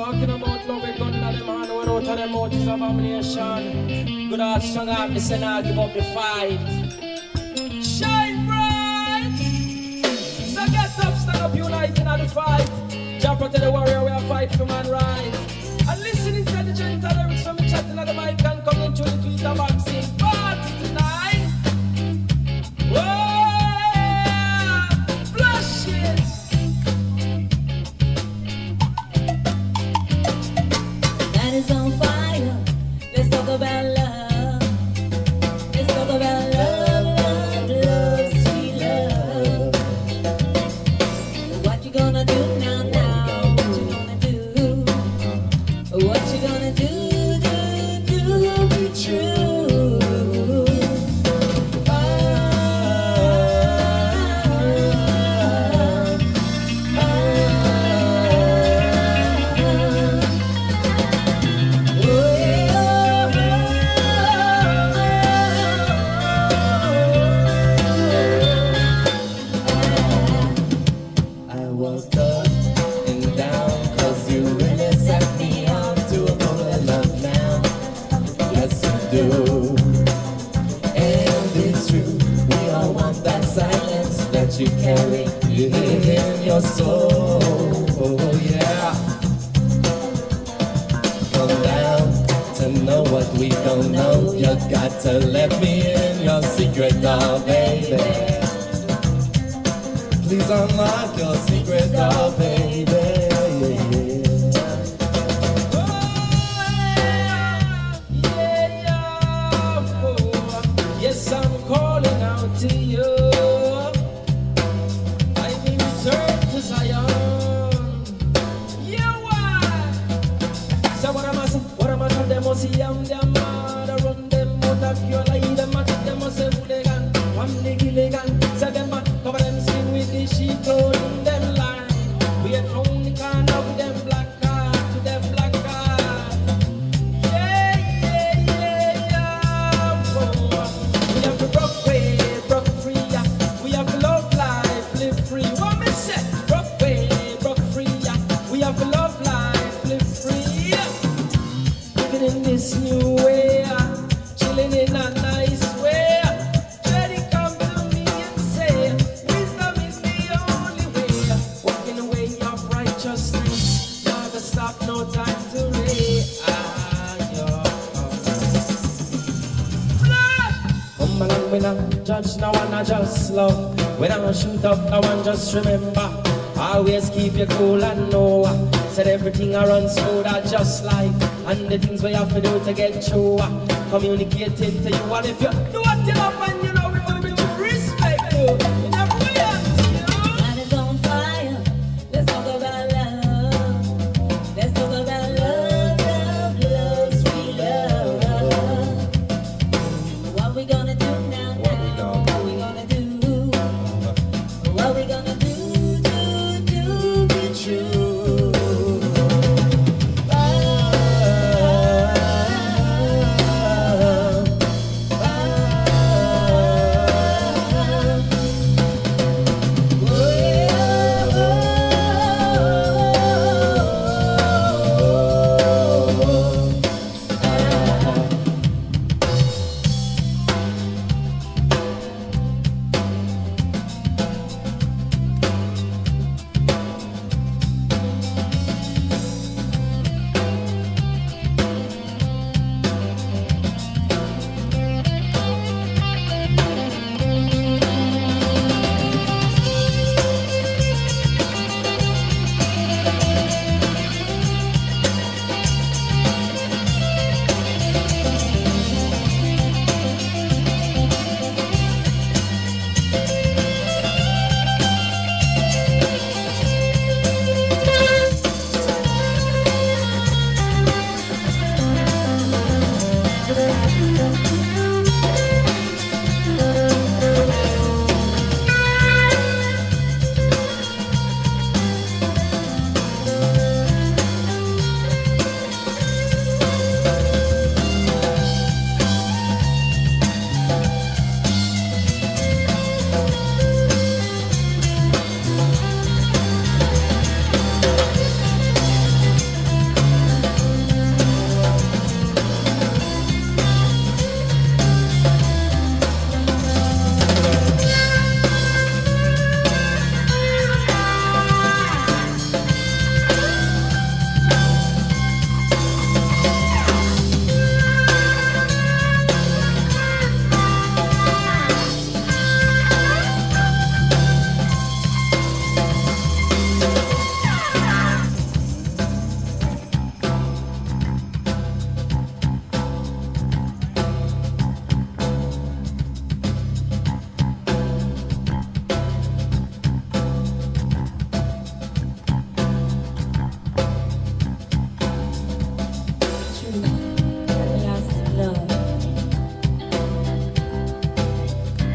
Talking about love and gun in them hand, when out of them mouth is abomination. Good heart, strong heart, me say nah give up the fight. Shine bright! So get up, stand up, unite in the fight. Jump out to the warrior, we are fight for man right. And listen intelligent and lyrics from me chatting at the mic and coming through the Twitter boxing. Party tonight! Whoa! Flash it! Night is on fire. Let's talk about love. Let's talk about love, love, love, sweet love. What you gonna do now, now? What you gonna do? What you gonna do, be true. I woke up and down 'cause you really set me on to a full of love now. Yes, you do. And it's true, we all want that silence that you carry in your soul. Oh, yeah. Come down to know what we don't know. You got to let me in your secret door, baby. Please unlock your secret door, baby. Yes, I'm calling out to you. I may return to Zion. Yeah, why? So what am I saying? What am I saying? Them must see I'm their mother. Run them out of your life. Them must them must say who they can. One the gilligan. Say them cover them skin with the sheep clothing them line. We are from the corner with them black card, with them black card. Yeah, yeah, yeah, yeah. Oh, we have to broke way, broke free. Yeah. We have to love life, live free. What me say? Broke way, broke free. Yeah. We have to love life, live free. Yeah. Living in this new way, chilling in a nice way. Daddy, come to me and say, wisdom is the only way. Walking the way of righteousness, never stop, no time to wait. Come along, we not judge, no one, I just love. We don't shoot up, no one, just remember. Always keep you cool and know. Said everything I run smooth, I just life. And the things we have to do to get through. Communicating to you, and if you do what you love and you know we will respect you. In every way up to you. Night is on fire. Let's talk about love. Let's talk about love, love, love, sweet love. What we gonna do now, now? What we gonna do? What we gonna do, be true.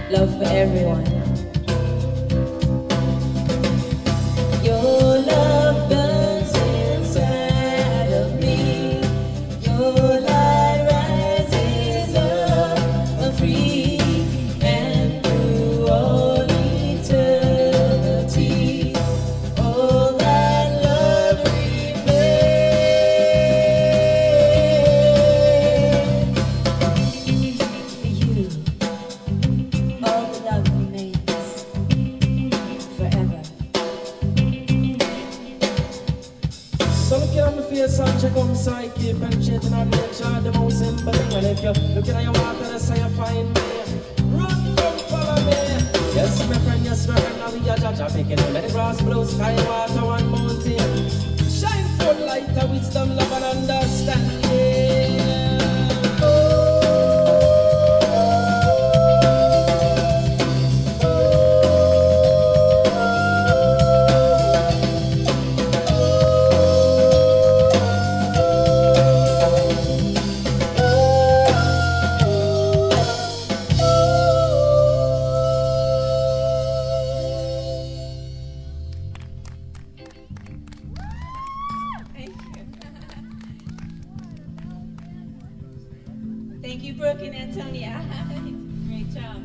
Love for everyone. Your love burns inside of me. Your light rises up and free, and through all eternity, all that love remains. For you, all the love remains forever. So look at my face and check out my side, keep penetrating on nature, the most simple thing. And if you're looking at your water, that's how you find me. Run, follow me. Yes, my friend, now we are judge, making all the grass, blue sky, water, one mountain. Shine forth light of wisdom, love and understanding. Thank you, Brooke and Antonia. Great job.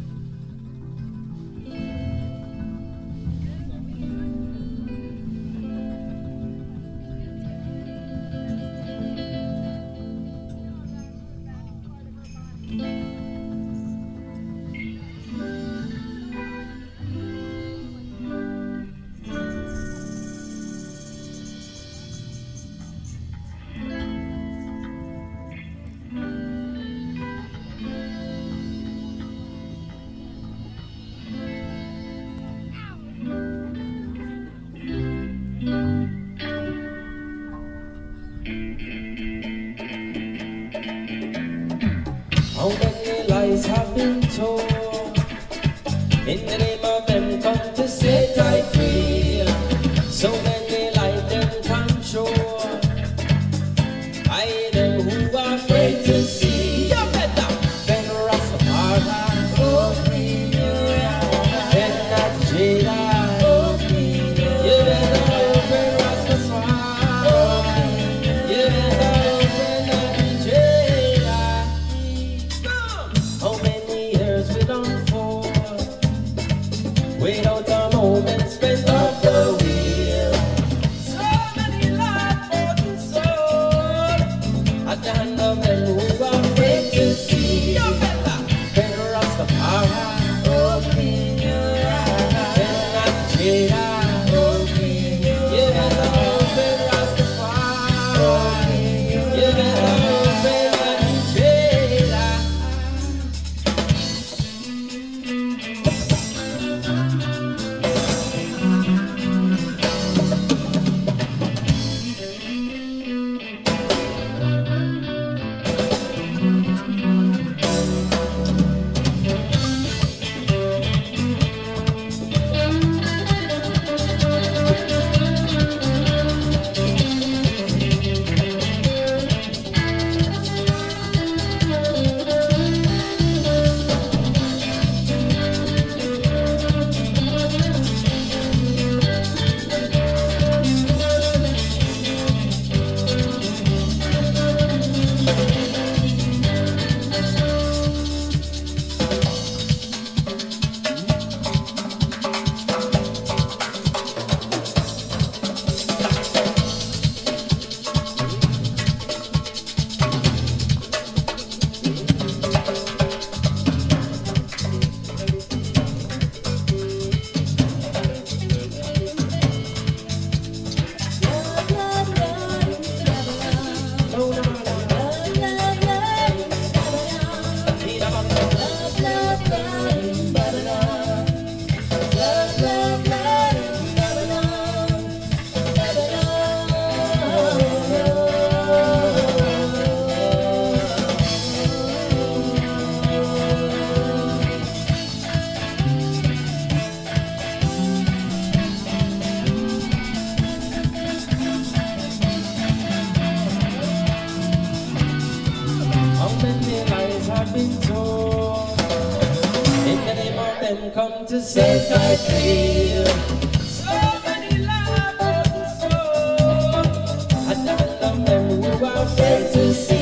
How many lies have been told? In the name of them come to set I free. So many lies them control. I them who are afraid to see. You better Ben Rastafari, open your eyes. Ben not Jedi, open your eyes. You better open Rastafari. You better open not Jedi. How many years we done for without a moment spent on them come to set I free. So many lovers, so I love them who are afraid to see.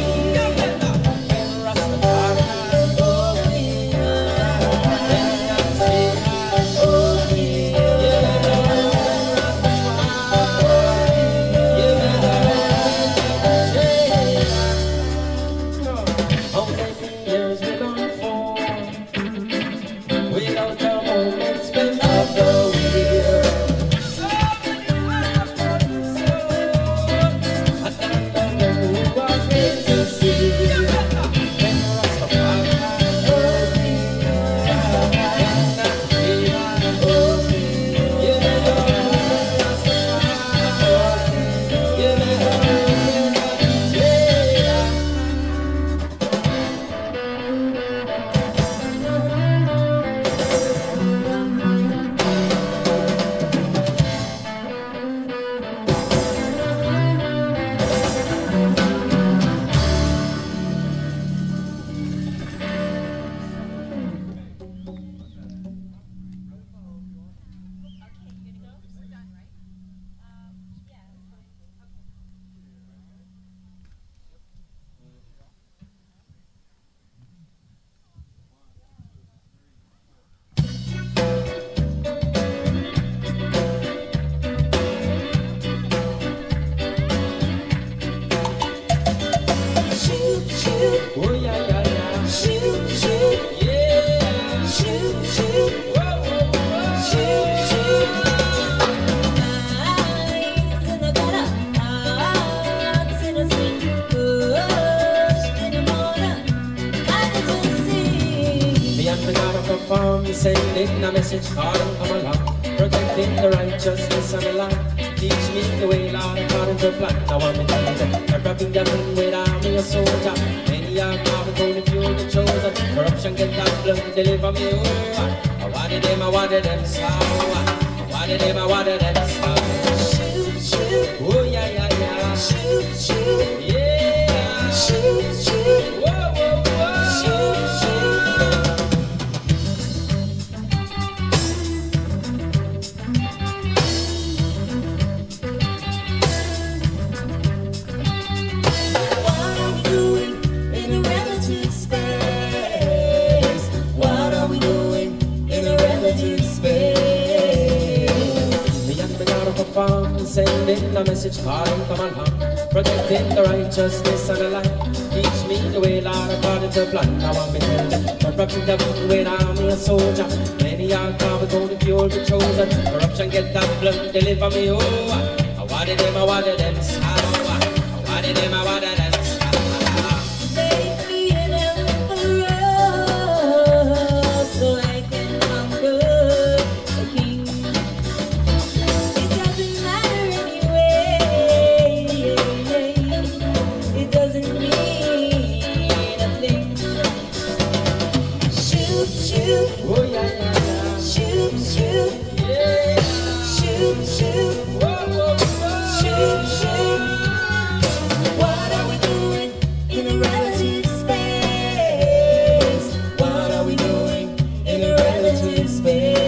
Sending a message, calling, come along, protecting the righteousness and the light. Teach me the way, Lord, according to plan. Now I'm in the I'm rapping the ring with army a soldier. Many are marveled, only few the chosen. Corruption get that blood, deliver me. I wanted them, sour. I wanted them, sour. Shoot, shoot. Oh, yeah, yeah, yeah. Shoot, shoot. Yeah. Shoot, shoot. Whoa, whoa, whoa. Shoot, shoot. Sending a message, calling, come along, protecting the righteousness and the light. Teach me the way, Lord, according to plan. Now I'm in the rapping the book with army a soldier. Many are called, only few be chosen. Corruption get that blood, deliver me. Oh, I wanted them, sour. I wanted them, sour. Make me an emperor so I can conquer the king. It doesn't matter anyway. It doesn't mean a thing. Shoot, shoot. Oh, yeah, yeah, yeah. Shoot, shoot. Yeah. Shoot, shoot. Whoa, whoa, whoa. Shoot, shoot. What are we doing in a relative space? What are we doing in a relative space?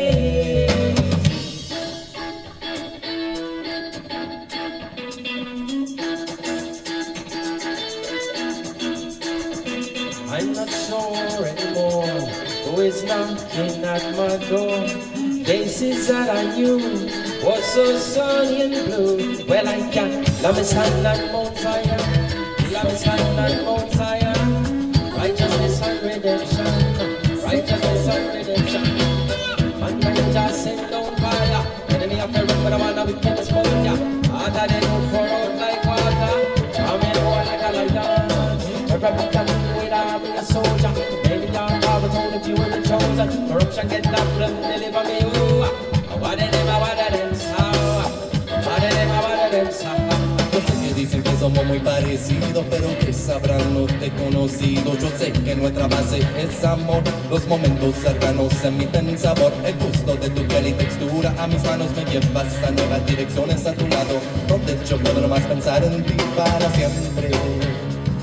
I'm not sure anymore who is knocking at my door. Places that I knew was so sunny and blue. Well, I can let me stand at Mount Zion. Let me stand at Mount Zion. Righteousness and redemption. Righteousness and redemption. Man, I just send down fire. Enemy of the room, but I want to wicked this boat, yeah. After they don't pour out like water. Charm me out like a lighter. Every bit of it with army a soldier. Many are called, but only few are chosen. Corruption get that blood, deliver me. I wanted them, sour. I wanted them, sour. Yo sé que dicen que somos muy parecidos, pero que sabrán los desconocidos. Yo sé que nuestra base es amor. Los momentos cercanos emiten sabor. El gusto de tu piel y textura a mis manos me llevas a nuevas direcciones a tu lado, donde yo puedo nomás pensar en ti para siempre.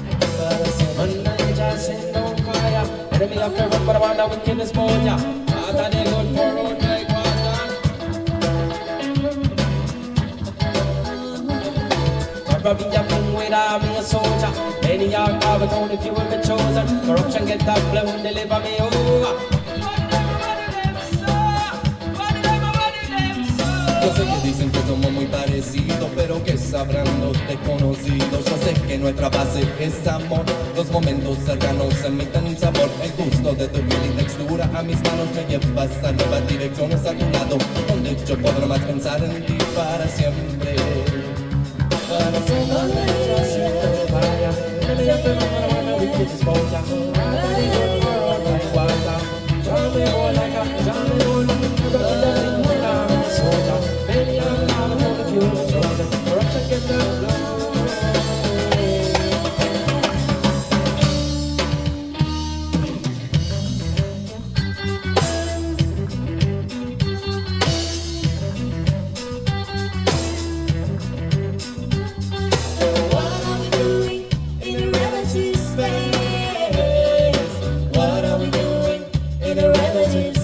Para siempre. Man, I just send down fire. Enemy of the room, but I want to wicked this boat, yeah. Water they good pour out like water. Probably a thing with army a soldier. Any are carved only if you will be chosen. Corruption get that blown, deliver me over. Yo sé que dicen que somos muy parecidos, pero que sabrán los desconocidos. Yo sé que nuestra base es amor. Los momentos cercanos emiten sabor. El gusto de tu piel y textura a mis manos me llevas a nuevas direcciones a tu lado, donde yo podré más pensar en ti para siempre. Para siempre. What are we doing in a relative space?